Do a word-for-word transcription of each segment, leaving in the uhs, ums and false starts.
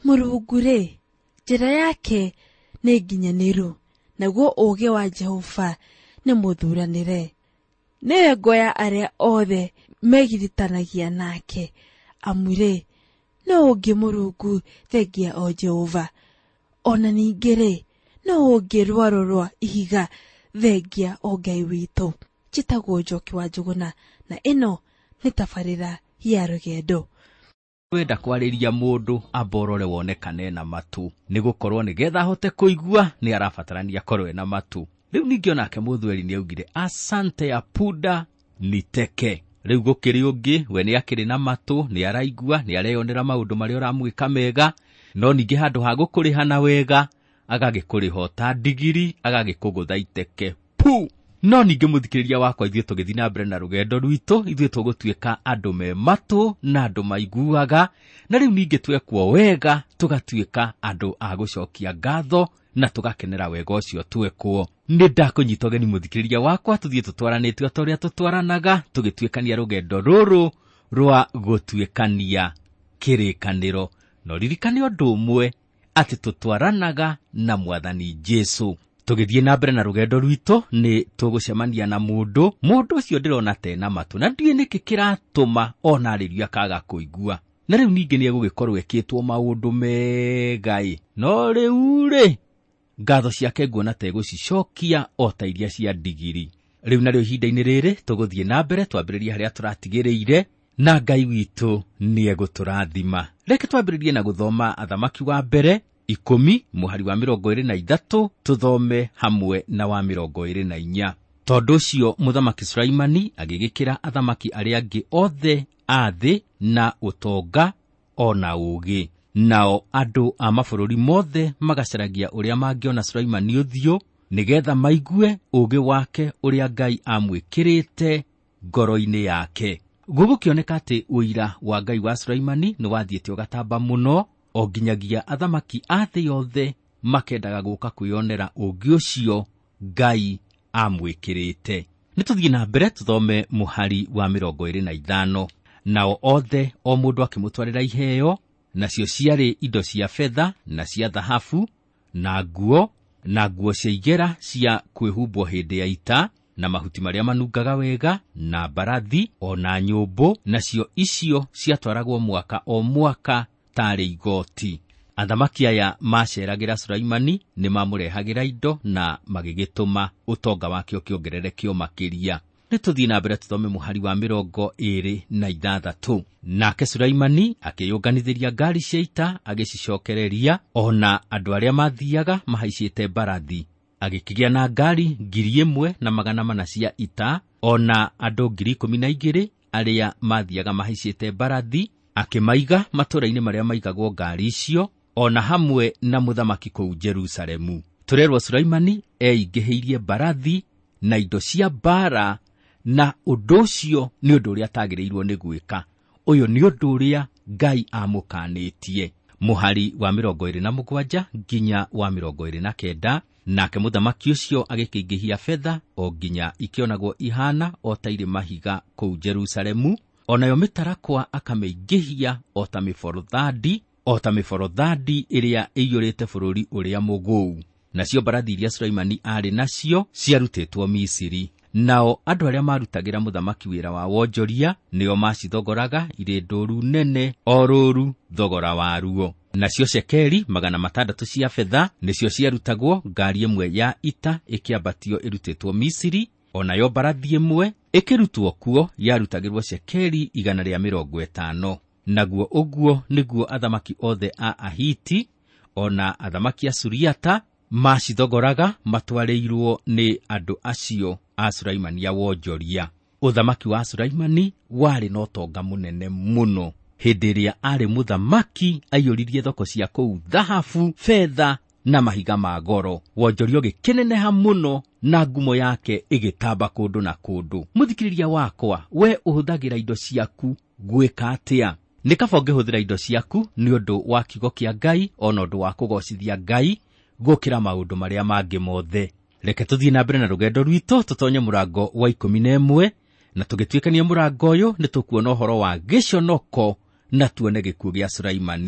Mũrungu rĩ, njĩra yake nĩ nginyaniru, naguo ũũgĩ wa Jehova nĩ mũthuranĩre. Nĩwe ngoya arĩa othe megirithanagia nake, amu rĩ, no ũngĩ Mũrungu thengia o Jehova. Ona ningĩ rĩ, no ũngĩ rwaro rwa ihiga thengia o Ngai witũ. Njĩtagwo Njoki wa Njũgũna, na ĩno nĩ tabarĩra ya rũgendo. Wenda kwarĩria mũndũ amborore wonekane na matu, nĩgũkorwo nĩgetha ahote kũigua nĩ arabatarania korwe na matu. Rĩu ningĩ onake Mũthweri nĩaugire asante ya punda niteke. Rĩu gũkĩrĩ ũngĩ we nĩ akĩrĩ na matu, nĩ araigua, nĩ areyonera maũndũ marĩa ũramwĩka mega, no ningĩ handũ ha gũkũrĩhana wega agagĩkũrĩha ta ndigiri, agagĩkũgũtha iteke pu. No ningĩ mũthikĩrĩria wakwa, ithuĩ tũgĩthiĩ na mbere na rũgendo rwitũ, ithuĩ tũgũtuĩka andũ me matũ na andũ maiguaga, na rĩu ningĩ twekwo wega tũgatuĩka andũ a gũcokia ngatho na tũgakenera wega ũcio twekwo. Nĩ ndakũnyita ũgeni mũthikĩrĩria wakwa, tũthiĩ tũtwaranĩtio ta ũrĩa tũtwaranaga, tũgĩtuĩkania rũgendo rũrũ rwa gũtuĩkania kĩrĩkanĩro. No ririkane ũndũ ũmwe, atĩ tũtwaranaga na Mwathani Jesũ. Tũgĩthiĩ na mbere na rũgendo rwitũ, nĩ tũgũcemania na mũndũ, mũndũ ũcio ndĩrona tena matu, na ndiĩ nĩkĩ kĩratũma ona arĩrio akaga kũigua. Na rĩu ningĩ nĩ egũgĩkorwo ekĩtwo maũndũ mega ĩ, no rĩu rĩ, ngatho ciake nguona ta egũcicokia o ta iria cia ndigiri. Rĩu narĩo ihinda-inĩ rĩrĩ tũgũthiĩ na mbere twambĩrĩrie harĩa tũratigĩrĩire, na Ngai witũ nĩ egũtũrathima. Reke twambĩrĩrie na gũthoma Athamaki wa mbere ikũmi mũhari wa mĩrongo ĩrĩ na ithatũ, tũthome hamwe na wa mĩrongo ĩrĩ na inya. Tondũ ũcio Mũthamaki Sulaimani agĩgĩkĩra athamaki arĩa angĩ othe a thĩ na ũtonga ona ũũgĩ. Nao andũ a mabũrũri mothe magacaragia ũrĩa mangĩona Sulaimani ũthiũ, nĩgetha maigue ũũgĩ wake ũrĩa Ngai amwĩkĩrĩte ngoro-inĩ yake. Gũgũkĩoneka atĩ ũira wa Ngai wa Sulaimani nĩ wathiĩte ũgatamba mũno, o nginyagia athamaki a thĩ yothe makendaga gũka kwĩyonera ũũgĩ ũcio Ngai amwĩkĩrĩte. Nĩtũthiĩ na mbere tũthome mũhari wa mĩrongo ĩrĩ na ithano. Nao othe o mũndũ akĩmũtwarĩra iheo, nacio ciarĩ indo cia fedha na cia thahabu na nguo na nguo cia igera cia kwĩhumbwo hĩndĩ ya ita, na mahuti marĩa manungaga wega, na mbarathi ona nyũmbũ, nacio icio ciatwaragwo mwaka o mwaka tarĩ igoti. Athamaki aya maceragĩra Sulaimani nĩ mamũrehagĩra indo na magĩgĩtũma ũtonga wake ũkĩongerereke makĩria. Nĩtũthiĩ na mbere tũthome mũhari wa mĩrongo ĩrĩ na ithathatũ. Nake Sulaimani akĩyũnganithĩria ngari cia ita agĩcicokereria, ona andũ arĩa mathiaga mahaicĩte mbarathi. Agĩkĩgĩa na ngari ngiri ĩmwe na magana mana cia ita, ona andũ ngiri ikũmi na igĩrĩ arĩa mathiaga mahaicĩte mbarathi, akĩmaiga matũũra-inĩ marĩa maigagwo ngari icio, ona hamwe na mũthamaki kũu Jerusalemu. Tũrerwo Sulaimani eingĩhĩirie mbarathi na indo cia mbara, na ũndũ ũcio nĩ ũndũ ũrĩa atagĩrĩirwo nĩ gwĩka. Ũyũ nĩ ũndũ ũrĩa Ngai amũkanĩtie. Mũhari wa mĩrongo ĩrĩ na mũgwanja nginya wa mĩrongo ĩrĩ na kenda. Nake mũthamaki ũcio agĩkĩingĩhia fedha o nginya ikĩonagwo ihana o ta irĩ mahiga kũu Jerusalemu, onayo mĩtarakwa akamĩingĩhia o ta mĩborothandi, o ta mĩborothandi ĩrĩa ĩiyũrĩte bũrũri ũrĩa mũgũu. Nacio mbarathi iria Sulaimani arĩ nacio ciarutĩtwo Misiri. Nao andũ arĩa marutagĩra mũthamaki wĩra wa wonjoria nĩo macithogoraga irĩ ndũru nene o rũru thogora waruo. Nacio shekeli magana matandatũ cia fedha nĩcio ciarutagwo ngari ĩmwe ya ita ĩkĩambatio ĩrutĩtwo Misiri, onayo mbarathi ĩmwe ĩkĩrutwo kuo yarutagĩrwo shekeli igana rĩa mĩrongo ĩtano. Naguo ũguo nĩguo athamaki othe a Ahiti ona athamaki a Suriata macithogoraga matwarĩirwo nĩ andũ acio a Sulaimani a wonjoria. Ũthamaki wa Sulaimani warĩ na ũtonga mũnene mũno. Hĩndĩ ĩrĩa arĩ mũthamaki aiyũririe thoko cia kũu thahabu, fedha na mahiga ma goro. Wonjoria ũgĩkĩneneha mũno na ngumo yake ĩgĩtamba kũndũ na kũndũ. Mũthikĩrĩria wakwa, we ũhũthagĩra indo ciaku gwĩka atĩa? Nĩ kaba ũngĩhũthĩra indo ciaku nĩ ũndũ wa kiugo kĩa Ngai, ona ũndũ wa kũgocithia Ngai gũkĩra maũndũ marĩa mangĩ mothe. Reke tũthiĩ na mbere na rũgendo rwitũ tũtonye mũrango wa ikũmi na ĩmwe, na tũgĩtuĩkania mũrango ũyũ nĩ tũkuona ũhoro wa gĩconoko na tuone gĩkuũ gĩa Sulaimani.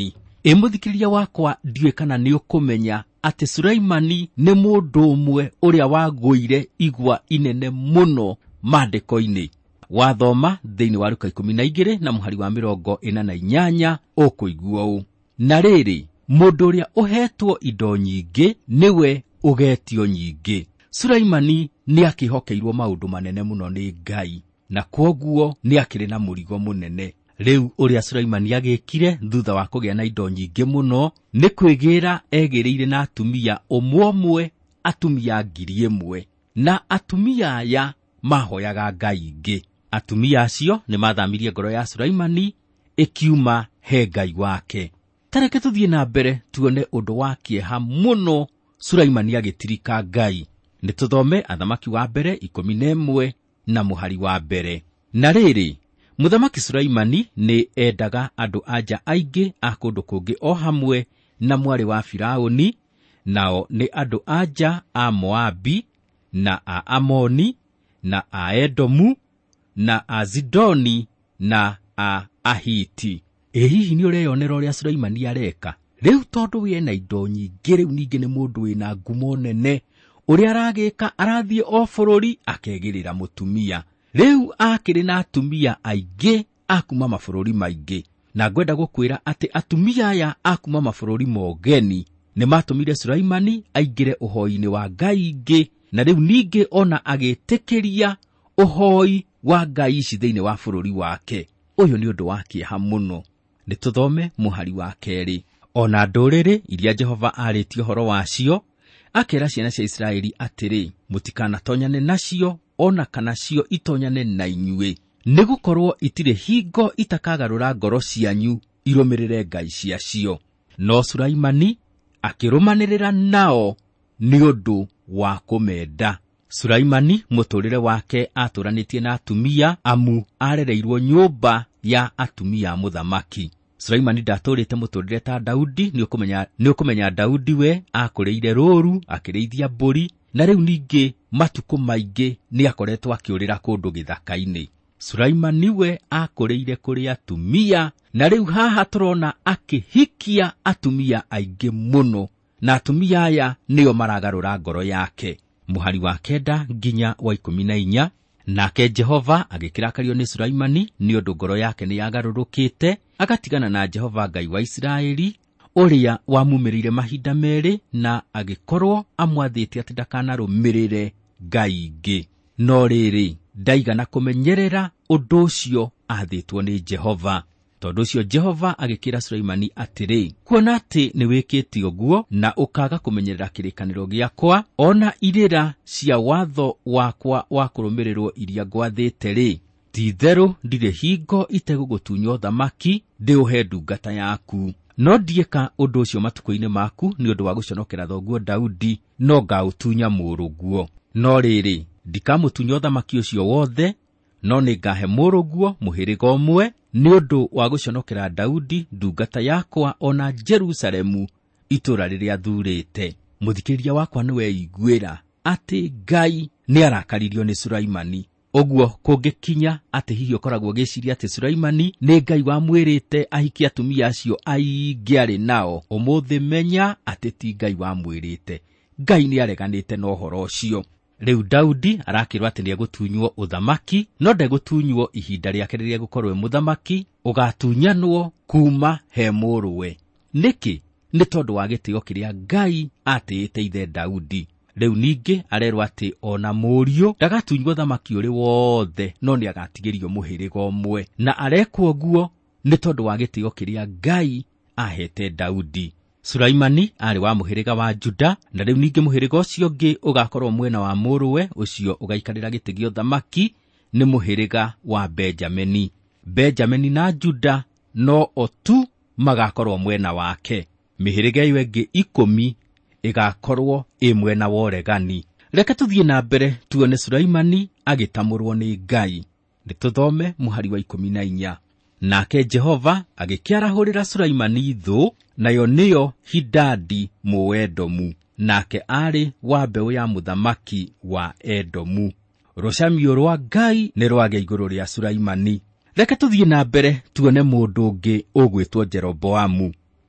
Emuthikiriria wakwa ndiwe kana ni ukumenya ati Sulaimani ni mundu umwe uria wagũire igwa inene muno mandiko-ini. Wathoma thiini wa Luka ikumi na igĩrĩ na muhari wa mĩrongo ĩna na inyanya ũkũigua ũũ: na rĩrĩ, mundu uria uhetwo indo nyingĩ niwe ugetio nyingĩ. Sulaimani ni akihokeirwo maundu manene muno ni Ngai, na kwoguo ni akiri na murigo munene. Riu uria Sulaimani agikire thutha wa kugĩa na indo nyingĩ muno ni kwĩgĩra egĩrĩire na atumia ũmwe atumia ngiri ĩmwe, na atumia aya mahoyaga ngai ingĩ. Atumia acio ni mathamirie ngoro ya Sulaimani ikiuma he ngai wake. Tareke tuthie na mbere tuone undu wa kieha muno Sulaimani agitirika Ngai. Ni tuthome Athamaki wa mbere ikumi na ĩmwe na muhari wa mbere. Na rĩrĩ, Muthamaki Sulaimani ni endaga andu anja aingĩ a kundu kungi o hamwe na mwari wa Firauni, nao ni andu anja a Moabi na a Amoni na a Edomu na a Zidoni na a Ahiti. E hihi ni ureyonera uria Sulaimani areka? Riu tondu we na indo nyingĩ, riu ningi ni mundu wina ngumo nene, uria aragika arathie o bururi akegirira mutumia. Riu akiri na atumia aingĩ akuma mabururi maingĩ, na ngwenda gukwira ati atumia aya akuma mabururi mogeni ni matumire Sulaimani aingire uhoi-ini wa ngai ingĩ, na riu ningi ona agitikiria uhoi wa ngai ici thiini wa bururi wake. Uyu ni undu wa kieha muno. Ni tuthome muhari wa keri. Ona ndũrĩrĩ iria Jehova arĩtie horo wacio, akera ciana cia Israeli atĩrĩ, mũtikanatonyane nacio ona kana cio itonyane na inyuĩ, nĩgũkorwo itirĩ hingo itakagarũra ngoro cianyu irũmĩrĩre ngai ciacio. No Sulaimani akĩrũmanĩrĩra nao nĩ ũndũ wa kũmenda. Sulaimani mũtũrĩre wake atũranĩtie na atumia amu arereirwo nyũmba ya atumia mũthamaki. Sulaimani ndatũrĩte mũtũrĩre ta Daudi. Nĩ ũkũmenya nĩ ũkũmenya Daudi we akũrĩire rũũru, akĩrĩithia mbũri, na rĩu ningĩ matukũ maingĩ nĩ akoretwo akĩũrĩra kũndũ gĩthaka-inĩ. Sulaimani we akũrĩire kũrĩ atumia, na rĩu haha tũrona akĩhikia atumia aingĩ mũno, na atumia aya nĩo maragarũra ngoro yake. Muhari wa kenda nginya wa ikumi na inya. Nake Jehova agĩkĩrakario nĩ Sulaimani nĩ ũndũ ngoro yake nĩ yagarũrũkĩte, agatigana na Jehova Ngai wa Isiraeli uria wamumĩrĩire mahinda merĩ, na agĩkorwo amwathĩte atĩ ndakanarũmĩrĩre ngai ingĩ. No rĩrĩ, ndaigana kũmenyerera ũndũ ũcio athĩtwo nĩ Jehova. Tondũ ũcio Jehova agĩkĩra Sulaimani atĩrĩ, kuona atĩ nĩ wĩkĩte ũguo na ũkaga kũmenyerera kĩrĩkanĩro gĩakwa ona irĩra cia watho wakwa wa kũrũmĩrĩrwo iria ngwathĩte-rĩ, ti-itherũ ndirĩ hingo itegũgũtunya ũthamaki ndĩũhe ndungata yaku. No ndieka ũndũ ũcio matukũ-inĩ maku nĩ ũndũ wa gũconokera thoguo Daudi, no ngaũtunya mũrũguo. No rĩrĩ, ndikamũtunya ũthamaki ũcio wothe, no nĩ ngahe mũrũguo mũhĩrĩga ũmwe nĩ ũndũ wa gũconokera Daudi ndungata yakwa ona Jerusalemu itũra rĩrĩa thurĩte. Mũthikĩrĩria wakwa nĩ weiguĩra atĩ Ngai nĩ arakaririo nĩ Sulaimani. Ũguo kũngĩkinya atĩ hihi ũkoragwo gĩciria atĩ Sulaimani nĩ Ngai wamwĩrĩte ahikie atumia acio aingĩ arĩ nao, ũmũthĩ menya atĩ ti Ngai wamwĩrĩte. Ngai nĩ areganĩte na ũhoro ũcio. Riu Daudi arakĩrwo atĩ nĩ egũtunywo ũthamaki, no ndegũtunywo ihinda rĩake rĩrĩa gũkorwo mũthamaki, ũgatunyanwo kuma he mũrũwe. Nĩkĩ? Nĩ tondũ wa gĩtĩo kĩrĩa Ngai atĩĩte ithe Daudi. Riu ningĩ arerwo atĩ ona mũriũ ndagatunywo ũthamaki ũrĩ wothe, no nĩ agatigĩrio mũhĩrĩga ũmwe, na arekwo guo nĩ tondũ wa gĩtĩo kĩrĩa Ngai ahete Daudi. Sulaimani arĩ wa mũhĩrĩga wa Juda, na rĩu ningĩ mũhĩrĩga ũcio ũngĩ ũgakorwo mwena wa mũrũwe ũcio ũgaikarĩra gĩtĩ gĩa ũthamaki nĩ mũhĩrĩga wa Benjamini. Benjamini na Juda no o tu magakorwo mwena wake. Mĩhĩrĩga ĩyo ĩngĩ ikũmi ĩgakorwo ĩ mwena wa ũregani. Reke tũthiĩ na mbere tuone Sulaimani agĩtamũrwo nĩ Ngai. Nĩtũthome muhari wa ikũmi na inya. Nake Jehova agĩkĩarahũrĩra Sulaimani thũ, nayo nĩyo Hidadi Mũedomu, nake arĩ wa mbeũ ya mũthamaki wa Edomu. Rũcamio rwa Ngai nĩ rwagĩa igũrũ rĩa Sulaimani. Reke tũthiĩ na mbere tuone mũndũ ũngĩ ũgwĩtwo Jeroboamu.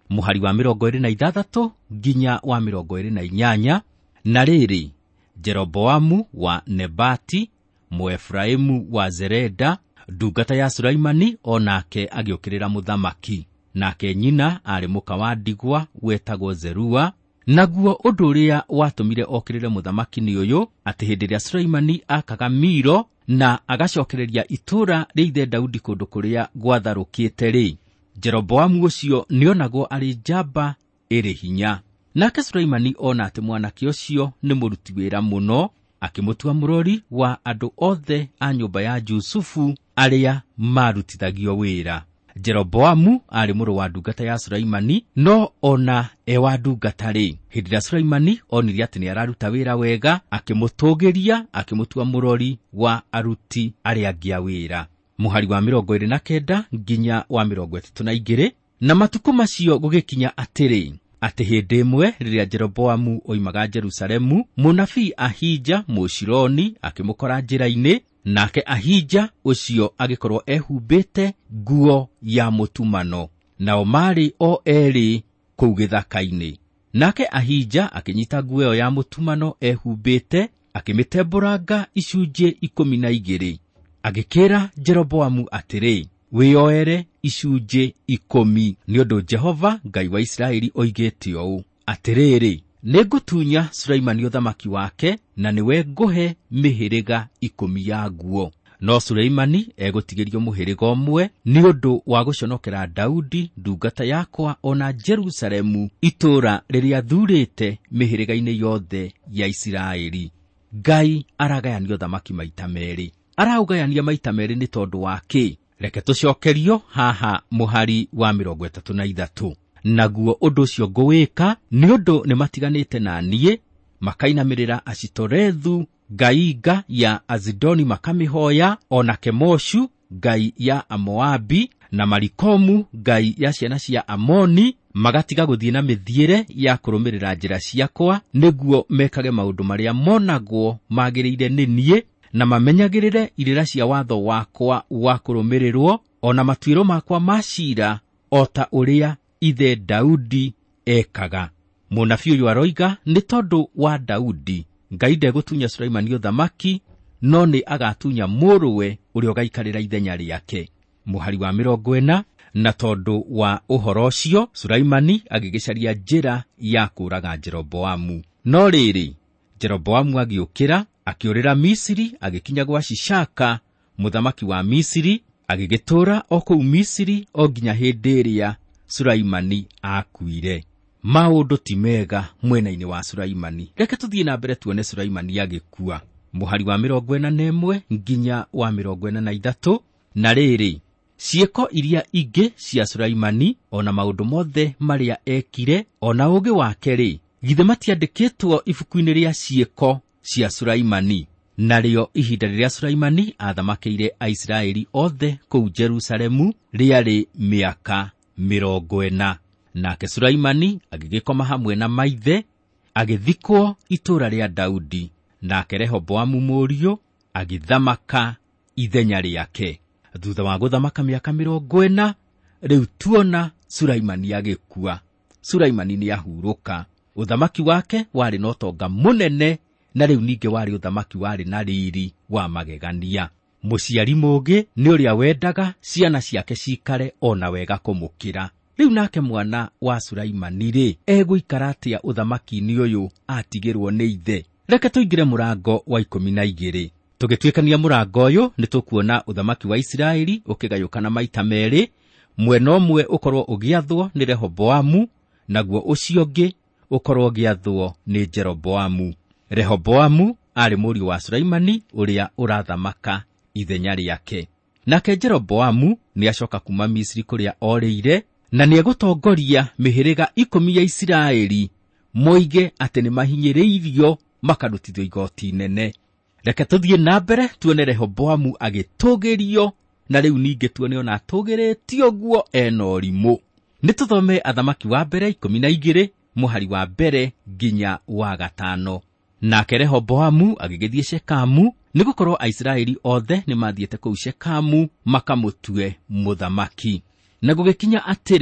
Muhari wa mirongo ĩrĩ na ithathatũ nginya wa mirongo ĩrĩ na inyanya. Na rĩrĩ, Jeroboamu wa Nebati, Mũefraimu wa Zereda, ndungata ya Sulaimani, onake agĩũkĩrĩra mũthamaki. Nake nyina arĩ mũka wa ndigwa wetagwo Zerua. Naguo ũndũ ũrĩa watũmire okĩrĩre mũthamaki nĩ ũyũ, atĩ hĩndĩ ĩrĩa Sulaimani akaga Milo na agacokereria itũra rĩa ithe Daudi kũndũ kũrĩa gwatharũkĩte rĩ, Jeroboamu ũcio nĩonagwo arĩ njamba ĩrĩ hinya. Nake Sulaimani ona atĩ mwanake ũcio nĩ mũruti wĩra mũno, akĩmũtua mũrori wa andũ othe a nyũmba ya Jusufu arĩa marutithagio wĩra. Jeroboamu arĩ mũrũ wa ndungata ya Sulaimani, no ona e wa ndungata rĩ, hĩndĩ ĩrĩa Sulaimani onire atĩ nĩ araruta wĩra wega, akĩmũtũgĩria, akĩmũtua mũrori wa aruti arĩa angĩ a wĩra. Muhari wa mirongo ĩrĩ na kenda nginya wa mirongo ĩtatũ na igĩrĩ. Na matukũ macio gũgĩkinya atĩrĩ, atĩ hĩndĩ ĩmwe rĩrĩa Jeroboamu oimaga Jerusalemu, mũnabii Ahija Mũshiloni akĩmũkora njĩra-inĩ, nake Ahija ũcio agĩkorwo ehumbĩte nguo ya mũtumano, nao marĩ o erĩ kũu gĩthaka-inĩ. Nake Ahija akĩnyita nguo ĩyo ya mũtumano ehumbĩte, akĩmĩtembũranga icunjĩ ikũmi na igĩrĩ. Agĩkĩra Jeroboamu atĩrĩ, wĩyoere icunjĩ ikũmi, nĩ ũndũ Jehova Ngai wa Isiraeli oigĩte ũũ, atĩrĩrĩ, nĩngũtunya Sulaimani ũthamaki wake, na nĩwe ngũhe mĩhĩrĩga ikũmi ya nguo. No Sulaimani egũtigĩrio mũhĩrĩga ũmwe nĩ ũndũ wa gũconokera Daudi ndungata yakwa, ona Jerusalemu itũra rĩrĩa thurĩte mĩhĩrĩga-inĩ yothe ya Isiraeli. Ngai aragayania ũthamaki maita merĩ. Araugayania maita merĩ nĩ tondũ wa kĩ? Reke tũcokerio haha muhari wa mirongo ĩtatũ na ithatũ. Naguo ũndũ ũcio ngũwĩka nĩ ũndũ nĩ matiganĩte na niĩ, makainamĩrĩra Ashitorethu ngai ya Azidoni makamĩhoya, ona Kemoshu ngai ya Amoabi, na Malikomu ngai ya ciana cia Amoni, magatiga gũthiĩ na mĩthiĩre ya kũrũmĩrĩra njĩra ciakwa, nĩguo mekage maũndũ marĩa monagwo magĩrĩire nĩ niĩ, na mamenyagĩrĩre irĩra cia watho wakwa wa kũrũmĩrĩrwo, ona matuĩro makwa ma ciira, o ta ũrĩa ithe Daudi ekaga. Mũnabii ũyũ aroiga nĩ tondũ wa Daudi, Ngai ndegũtunya Sulaimani ũthamaki, no nĩ agatunya mũrũwe ũrĩa ũgaikarĩra ithenya rĩake. Muhari wa mirongo ĩna. Na tondũ wa ũhoro ũcio, Sulaimani agĩgĩcaria njĩra ya kũũraga Jeroboamu. No rĩrĩ, Jeroboamu agĩũkĩra, akĩũrĩra Misiri, agĩkinya gwa Shishaka mũthamaki wa Misiri, agĩgĩtũũra o kũu Misiri o nginya hĩndĩ ĩrĩa Sulaimani akuire. Maũndũ ti mega mwena-inĩ wa Sulaimani. Reke tũthiĩ na mbere tuone Sulaimani agĩkua. Muhari wa mirongo ĩna na ĩmwe nginya wa mirongo ĩna na ithatũ. Na rĩrĩ, ciĩko iria ingĩ cia Sulaimani, ona maũndũ mothe marĩa ekire, ona ũũgĩ wake rĩ, githĩ matiandĩkĩtwo ibuku-inĩ rĩa ciĩko cia Sulaimani? Narĩo ihinda rĩrĩa Sulaimani athamakĩire Aisiraeli othe kũu Jerusalemu rĩarĩ mĩaka mĩrongo ĩna. Nake Sulaimani agĩgĩkoma hamwe na maithe, agĩthikwo itũra rĩa Daudi. Nake Rehoboamu mũriũ agĩthamaka ithenya rĩake. Thutha wa gũthamaka mĩaka mĩrongo ĩna, rĩu tuona Sulaimani agĩkua. Sulaimani nĩ ahurũka. Ũthamaki wake warĩ na ũtonga mũnene, na rĩu ningĩ warĩ ũthamaki warĩ na riri wa magegania. Mũciari mũũgĩ nĩ ũrĩa wendaga ciana ciake cikare ona wega kũmũkĩra. Rĩu nake mwana wa Sulaimani rĩ, egũikara atĩa ũthamaki-inĩ ũyũ atigĩrwo nĩ ithe? Reke tũingĩre mũrango wa ikũmi na igĩrĩ. Tũgĩtuĩkania mũrango ũyũ nĩ tũkuona ũthamaki wa Isiraeli ũkĩgayũkana maita merĩ. Mwena ũmwe ũkorwo ũgĩathwo nĩ Rehoboamu, naguo ũcio ũngĩ ũkorwo ũgĩathwo nĩ Jeroboamu. Rehoboamu arĩ mũriũ wa Sulaimani ũrĩa ũrathamaka ithenya rĩake. Nake Jeroboamu nĩ acoka kuma Misiri kũrĩa orĩire, na nĩ egũtongoria mĩhĩrĩga ikũmi ya Isiraeli, moige atĩ nĩ mahinyĩrĩirio makarutithio igoti inene. Reke tũthiĩ na mbere tuone Rehoboamu agĩtũgĩrio, na rĩu ningĩ tuone ona atũgĩrĩtio guo ena ũrimũ. Nĩ tũthome Athamaki wa mbere ikũmi na igĩrĩ muhari wa mbere nginya wa gatano. Nake Rehoboamu agĩgĩthiĩ Shekamu, nĩ gũkorwo Aisiraeli othe nĩ mathiĩte kũu Shekamu makamũtue mũthamaki. Na gũgĩkinya atĩrĩ,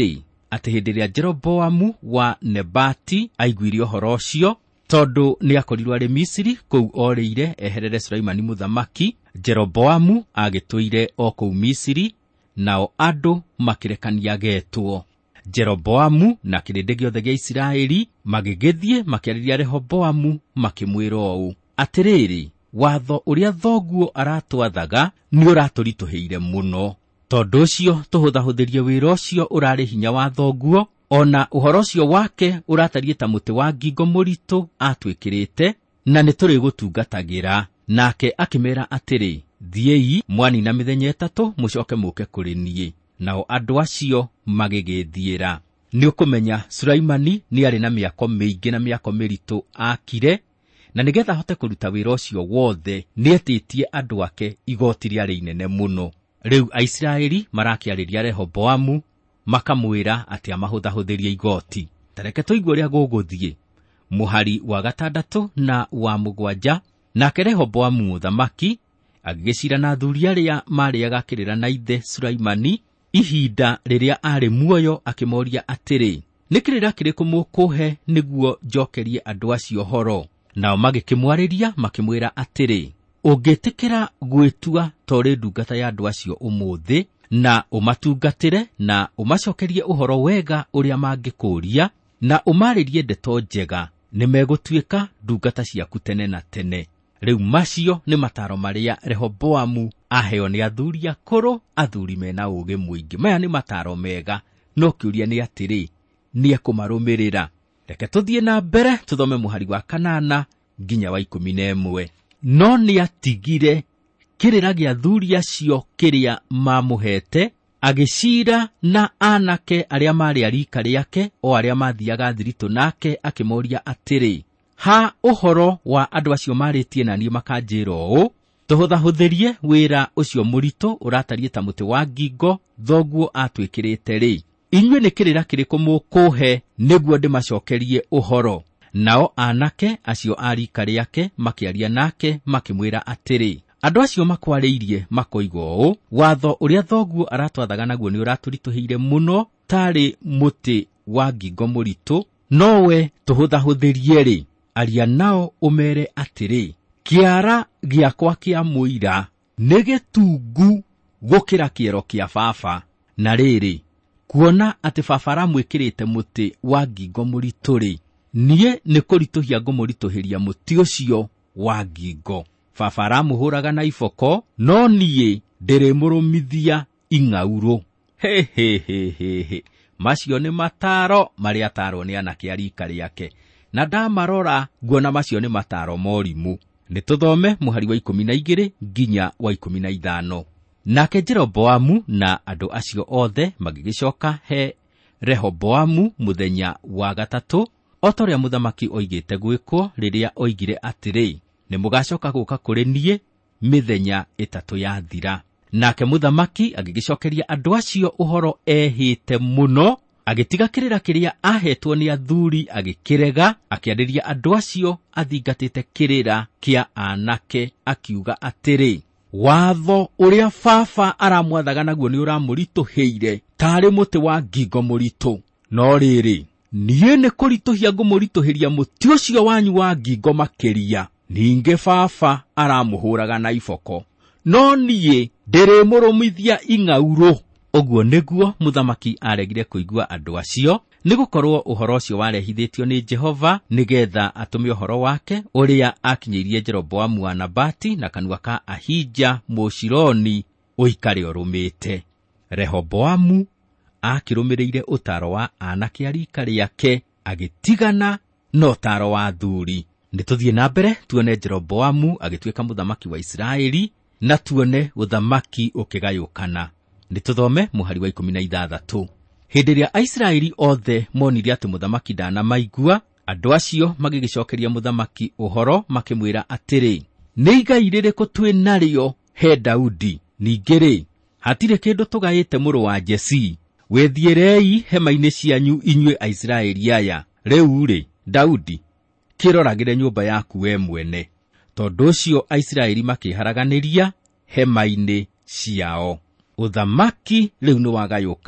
atĩ hĩndĩ ĩrĩa Jeroboamu wa Nebati aiguire ũhoro ũcio, tondũ nĩ akorirwo arĩ Misiri kũu orĩire eherere Sulaimani mũthamaki, Jeroboamu agĩtũire o kũu Misiri, nao andũ makĩrekania getwo. Jeroboamu na kĩrĩndĩ gĩothe gĩa Isiraeli magĩgĩthiĩ makĩarĩria Rehoboamu makĩmwĩra ũũ: atĩrĩrĩ, watho ũrĩa thoguo aratwathaga nĩ ũratũritũhĩire mũno. Tondũ ũcio tũhũthahũthĩrie wĩra ũcio ũrarĩ hinya wa thoguo, ona ũhoro ũcio wake ũratariĩ ta mũtĩ wa ngingo mũritũ atwĩkĩrĩte, na nĩ tũrĩgũtungatagĩra. Nake akĩmera atĩrĩ, thiĩi mwanina mĩthenya ĩtatũ mũcoke mũke kũrĩ niĩ. Nao andũ acio magĩgĩthiĩra. Nĩ ũkũmenya Sulaimani nĩ arĩ na mĩako mĩingĩ na mĩako mĩritũ akire, na nĩgetha ahote kũruta wĩra ũcio wothe nĩetĩtie andũ ake igoti rĩarĩ inene mũno. Rĩu Aisiraeli marakĩarĩria Rehoboamu makamwĩra atĩ amahũthahũthĩrie igoti. Tareke tũigue ũrĩa gũgũthiĩ. Mũhari wa gatandatũ na wa mũgwanja, nake Rehoboamu mũthamaki agĩgĩcira na athuri arĩa marĩaga kĩrĩra na ithe Sulaimani ihinda rĩrĩa arĩ muoyo, akĩmoria atĩrĩ, nĩ kĩrĩra kĩrĩkũ mũkũhe nĩguo njokerie andũ acio horo? Nao magĩkĩmwarĩria makĩmwĩra atĩrĩ, ũngĩtĩkĩra gwĩtua torĩ ndungata ya andũ acio ũmũthĩ, na ũmatungatĩre na ũmacokerie ũhoro wega ũrĩa mangĩkũria, na ũmarĩrie ndeto njega, nĩ megũtuĩka ndungata ciaku tene na tene. Rĩu macio nĩ mataro marĩa Rehoboamu aheo nĩ athuri akũrũ, athuri mena ũũgĩ mũingĩ. Maya nĩ mataro mega, no kĩũria nĩ atĩrĩ, nĩ ekũmarũmĩrĩra? Reke tũthiĩ na mbere tũthome mũhari wa kanana nginya wa ikũmi na ĩmwe. No nĩ atigire kĩrĩra gĩa athuri acio kĩrĩa mamũhete, agĩcira na anake arĩa marĩ arika rĩake, o arĩa mathiaga thiritũ nake, akĩmoria atĩrĩ, ha ũhoro wa andũ acio marĩtie na niĩ makanjĩra ũũ, tũhũthahũthĩrie wĩra ũcio mũritũ ũratariĩ ta mũtĩ wa ngingo thoguo atwĩkĩrĩte rĩ. Inyuĩ nĩ kĩrĩra kĩrĩkũ mũkũhe nĩguo ndĩmacokerie ũhoro? Nao anake acio arika rĩake makĩaria nake makĩmwĩra atĩrĩ, andũ acio makwarĩirie makoiga ũũ, watho ũrĩa thoguo aratwathaga naguo nĩ ũratũritũhĩire mũno tarĩ mũtĩ wa ngingo mũritũ, nowe tũhũthahũthĩrie rĩ. Aria nao ũmere atĩrĩ, kĩara gĩakwa kĩa mũira nĩ gĩtungu gũkĩra kĩero kĩa baba, na rĩrĩ, kuona atĩ baba aramwĩkĩrĩte mũtĩ wa ngingo mũritũ rĩ, niĩ nĩ kũritũhia ngũmũritũhĩria mũtĩ ũcio wa ngingo. Baba aramũhũraga na iboko, no niĩ ndĩrĩmũrũmithia ing'aurũ. He he he he he. Macio nĩ mataro marĩa atarwo nĩ anake arika rĩake, na ndamarora nguona macio nĩ mataro morimũ. Nĩ tũthome mũhari wa ikũmi na igĩrĩ nginya wa ikũmi na ithano. Nake Jeroboamu na andũ acio othe magĩgĩcoka he Rehoboamu mũthenya wa gatatũ, o ta ũrĩa mũthamaki oigĩte gwĩkwo, rĩrĩa oigire atĩrĩ, nĩ mũgacoka gũka kũrĩ niĩ mĩthenya ĩtatũ yathira. Nake mũthamaki agĩgĩcokeria andũ acio ũhoro ehĩte mũno, agĩtiga kĩrĩra kĩrĩa ahetwo nĩ athuri agĩkĩrega, akĩarĩria andũ acio athingatĩte kĩrĩra kĩa anake, akiuga atĩrĩ, watho ũrĩa baba aramwathaga naguo nĩ ũramũritũhĩire tarĩ mũtĩ wa ngingo mũritũ, no rĩrĩ, niĩ nĩ kũritũhia ngũmũritũhĩria mũtĩ ũcio wanyu wa ngingo makĩria. Ningĩ baba aramũhũraga na iboko, no niĩ ndĩrĩmũrũmithia ing'aurũ. Ũguo nĩguo mũthamaki aregire kũigua andũ acio, nĩgũkorwo ũhoro ũcio warehithĩtio nĩ Jehova nĩgetha atũme ũhoro wake ũrĩa akinyĩirie Jeroboamu wa Nabati na kanua ka Ahija Mũshiloni ũikare ũrũmĩte. Rehoboamu akĩrũmĩrĩire ũtaro wa anake arika rĩake, agĩtigana na ũtaro wa athuri. Nĩtũthiĩ na mbere tuone Jeroboamu agĩtuĩka mũthamaki wa Isiraeli, na tuone ũthamaki ũkĩgayũkana. Nĩtũthome mũhari wa ikũmi na ithathatũ. Hĩndĩ ĩrĩa Aisiraeli othe monire atĩ mũthamaki ndanamaigua, andũ acio magĩgĩcokeria mũthamaki ũhoro makĩmwĩra atĩrĩ, nĩ igai rĩrĩkũ twĩ narĩo he Daudi? Ningĩ-rĩ, hatirĩ kĩndũ tũgaĩte mũrũ wa Jesii. Wethiĩrei hema-inĩ cianyu inyuĩ Aisiraeli aya. Rĩu-rĩ, Daudi, kĩroragĩre nyũmba yaku we mwene. Tondũ ũcio Aisiraeli makĩharaganĩria hema-inĩ ciao. Ũthamaki rĩu nĩ wagayũkana,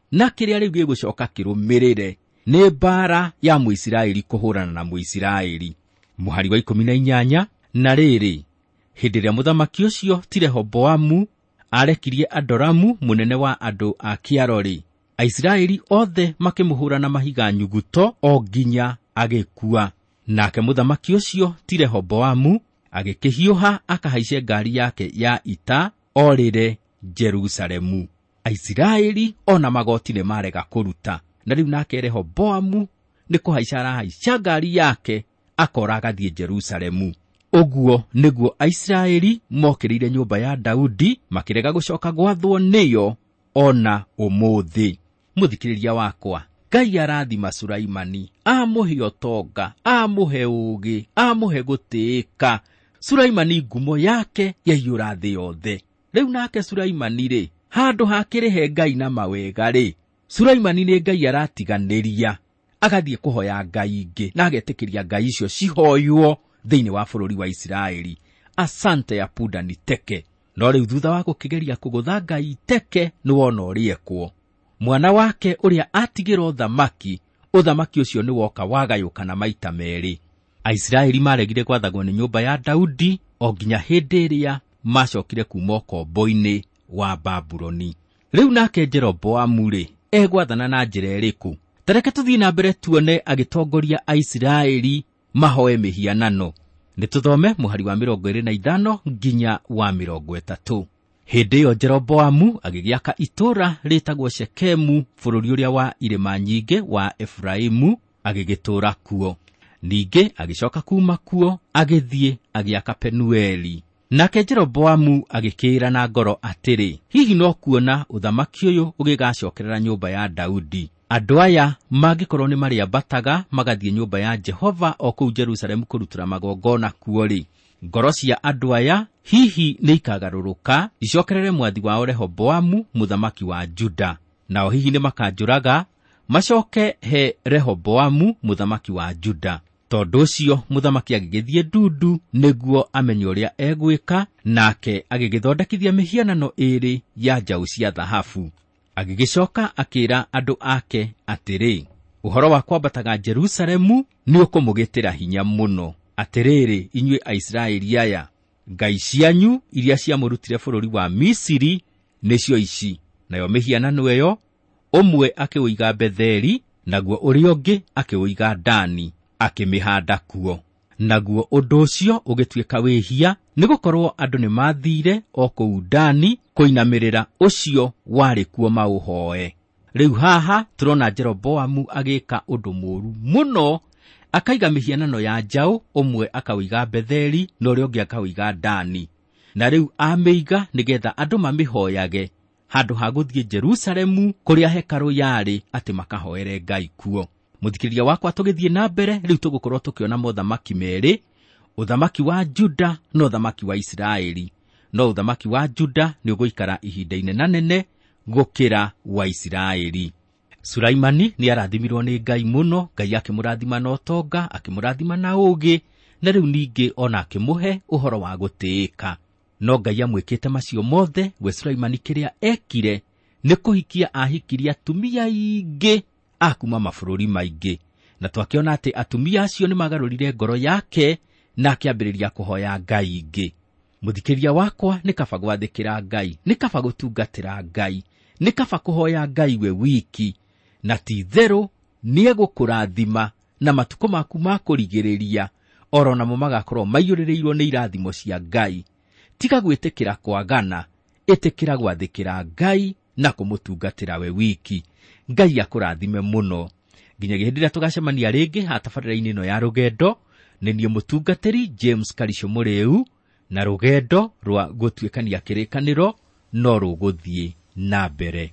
na kĩrĩa rĩu gĩgũcoka kĩrũmĩrĩre nĩ mbara ya Mũisiraeli kũhũrana na Mũisiraeli. Mũhari wa ikũmi na inyanya. Na rĩrĩ, hĩndĩ ĩrĩa mũthamaki ũcio ti Rehoboamu arekirie Adoramu mũnene wa andũ a Kĩaro-rĩ, Aisiraeli othe makĩmũhũra na mahiga nyuguto o nginya agĩkua. Nake mũthamaki ũcio ti Rehoboamu agĩkĩhiũha akahaice ngari yake ya ita orĩre Jerusalemu. Aisiraeli ona magoti nĩ marega kũruta, na rĩu nake Rehoboamu nĩ kũhaica arahaica ngari yake akora agathiĩ Jerusalemu. Ũguo nĩguo Aisiraeli mokĩrĩire nyũmba ya Daudi makĩrega gũcoka gwathwo nĩyo ona ũmũthĩ. Mũthikĩrĩria wakwa, Ngai arathima Sulaimani, amũhe ũtonga, amũhe ũũgĩ, amũhe gũtĩĩka. Sulaimani ngumo yake yaiyũra thĩ yothe. Rĩu nake Sulaimani-rĩ, handũ hakĩrĩhe Ngai na mawega-rĩ, Sulaimani nĩ Ngai aratiganĩria, agathiĩ kũhoya ngai ingĩ na agetĩkĩria ngai icio cihoywo thĩinĩ wa bũrũri wa Isiraeli. Asante ya Puda ni teke. No rĩu thutha wa gũkĩgeria kũgũtha ngai teke nĩ wona ũrĩekwo. Mwana wake ũrĩa atigĩrwo thamaki, ũthamaki ũcio nĩ woka wagayũkana maita merĩ. Aisiraeli maregire gwathagwo nĩ nyũmba ya Daudi o nginya hĩndĩ ĩrĩa macokire kuuma ũkombo-inĩ wa Babuloni. Rĩu nake Jeroboamu-rĩ, egwathana na njĩra ĩrĩkũ? Tareke tũthiĩ na mbere tuone agĩtongoria Aisiraeli mahoe mĩhianano. Nĩtũthome mũhari wa mĩrongo ĩrĩ na ithano nginya wa mĩrongo ĩtatũ. Hĩndĩ ĩyo Jeroboamu agĩgĩaka itũũra rĩtagwo Shekemu bũrũri ũrĩa wa irĩma nyingĩ wa Efraimu, agĩgĩtũũra kuo. Ningĩ agĩcoka kuuma kuo agĩthiĩ agĩaka Penueli. Nake Jeroboamu agĩkĩĩra na ngoro atĩrĩ, hihi no kuona ũthamaki ũyũ ũgĩgacokerera nyũmba ya Daudi. Andũ aya mangĩkorwo nĩ marĩambataga magathiĩ nyũmba ya Jehova o kũu Jerusalemu kũrutĩra magongona kuo-rĩ, ngoro cia andũ aya hihi nĩ ikagarũrũka icokerere mwathi wao Rehoboamu mũthamaki wa Juda. Nao hihi nĩ makanjũraga macoke he Rehoboamu mũthamaki wa Juda. Tondũ ũcio mũthamaki agĩgĩthiĩ ndundu nĩguo amenye ũrĩa egwĩka, nake agĩgĩthondekithia mĩhianano ĩrĩ ya njaũ cia thahabu. Agĩgĩcoka akĩĩra andũ ake atĩrĩ, ũhoro wa kwambataga Jerusalemu nĩ ũkũmũgĩtĩra hinya mũno. Atĩrĩrĩ, inyuĩ Aisiraeli aya, ngai cianyu iria ciamũrutire bũrũri wa Misiri nĩcio ici. Nayo mĩhianano ĩyo, ũmwe akĩũiga Betheli, naguo ũrĩa ũngĩ akĩũiga Dani, akĩmĩhanda kuo. Naguo ũndũ ũcio ũgĩtuĩka wĩhia, nĩgũkorwo andũ nĩ mathire o kũu Dani kũinamĩrĩra ũcio warĩ kuo maũhoe. Rĩu haha tũrona Jeroboamu agĩka ũndũ mũũru mũno, akaiga mĩhianano ya njaũ, ũmwe akawĩiga Betheli na ũrĩa ũngĩ akawĩiga Dani. Na rĩu amĩiga nĩgetha andũ mamĩhoyage handũ ha gũthiĩ Jerusalemu kũrĩa hekarũ yarĩ atĩ makahoere Ngai kuo. Mũthikĩrĩria wakwa, tũgĩthiĩ na mbere rĩu tũgũkorwo tũkĩona mothamaki merĩ, ũthamaki wa Juda na ũthamaki wa Isiraeli. No ũthamaki wa Juda nĩ ũgũikara ihinda inene nene gũkĩra wa Isiraeli. Sulaimani nĩ arathimirwo nĩ Ngai mũno, Ngai akĩmũrathima na ũtonga, akĩmũrathima na ũũgĩ, na rĩu ningĩ ona akĩmũhe ũhoro wa gũtĩĩka. No Ngai amwĩkĩte macio mothe, we Sulaimani kĩrĩa ekire nĩ kũhikia ahikirie atumia aingĩ a kuma mabũrũri maingĩ. Na twakĩona atĩ atumia acio nĩ magarũrire ngoro yake na akĩambĩrĩria kũhoya ngai ingĩ. Mũthikĩrĩria wakwa, nĩ kaba gwathĩkĩra Ngai, nĩ kaba gũtungatĩra Ngai, nĩ kaba kũhoya Ngai we wiki, na ti therũ nĩ egũkũrathima na matukũ maku ma kũrigĩrĩria oro namo magakorwo maiyũrĩrĩirwo nĩ irathimo cia Ngai. Tiga gwĩtĩkĩra kwagana, ĩtĩkĩra gwathĩkĩra Ngai na kũmũtungatĩra we wiki. Ngai akũrathime mũno. Nginyagia hĩndĩ ĩrĩa tũgacemania rĩngĩ ha tabarĩra-inĩ ĩno ya rũgendo, nĩ niĩ mũtungatĩri James Karicio Mũrĩu, na rũgendo rwa gũtuĩkania kĩrĩkanĩro no rũgũthiĩ na mbere.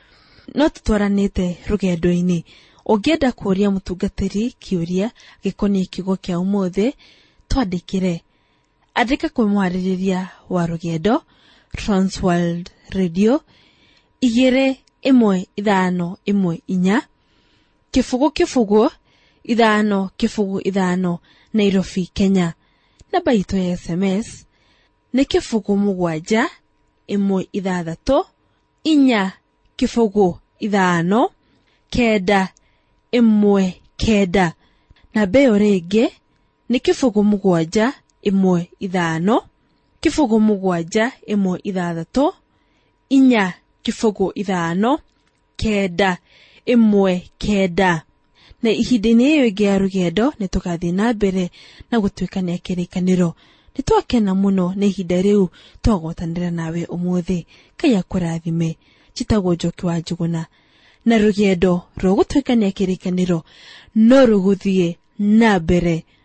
No tũtwaranĩte rũgendo-inĩ. Ũngĩenda kũũria mũtungatĩri kĩũria gĩkoniĩ kiugo kĩa ũmũthĩ, twandĩkĩre. Andĩka kwĩ mwarĩrĩria wa rũgendo, Transworld Radio, igĩrĩ ĩmwe ithano ĩmwe inya, kĩbũgũ kĩbũgũ ithano kĩbũgũ ithano, Nairobi, Kenya. Namba itũ ya S M S nĩ kĩbũgũ mũgwanja ĩmwe ithathatũ inya kĩbũgũ ithano kenda imwe kenda. Na beyo rĩngĩ nĩ kĩbũgũ mũgwanja imwe ithano, kĩbũgũ mũgwanja imwe ithathatũ, inya kĩbũgũ ithano kenda imwe kenda. Na ihinda-inĩ ĩyo ĩngĩ ya rũgendo nĩ tũgathiĩ na mbere na gũtuĩkania kĩrĩkanĩro. Nĩ twakena mũno nĩ ihinda rĩu twagwatanĩra nawe ũmũthĩ. Ngai akũrathime. Njĩtagwo Njoki wa Njũgũna, na rũgendo rwa gũtuĩkania kĩrĩkanĩro no rũgũthiĩ na mbere.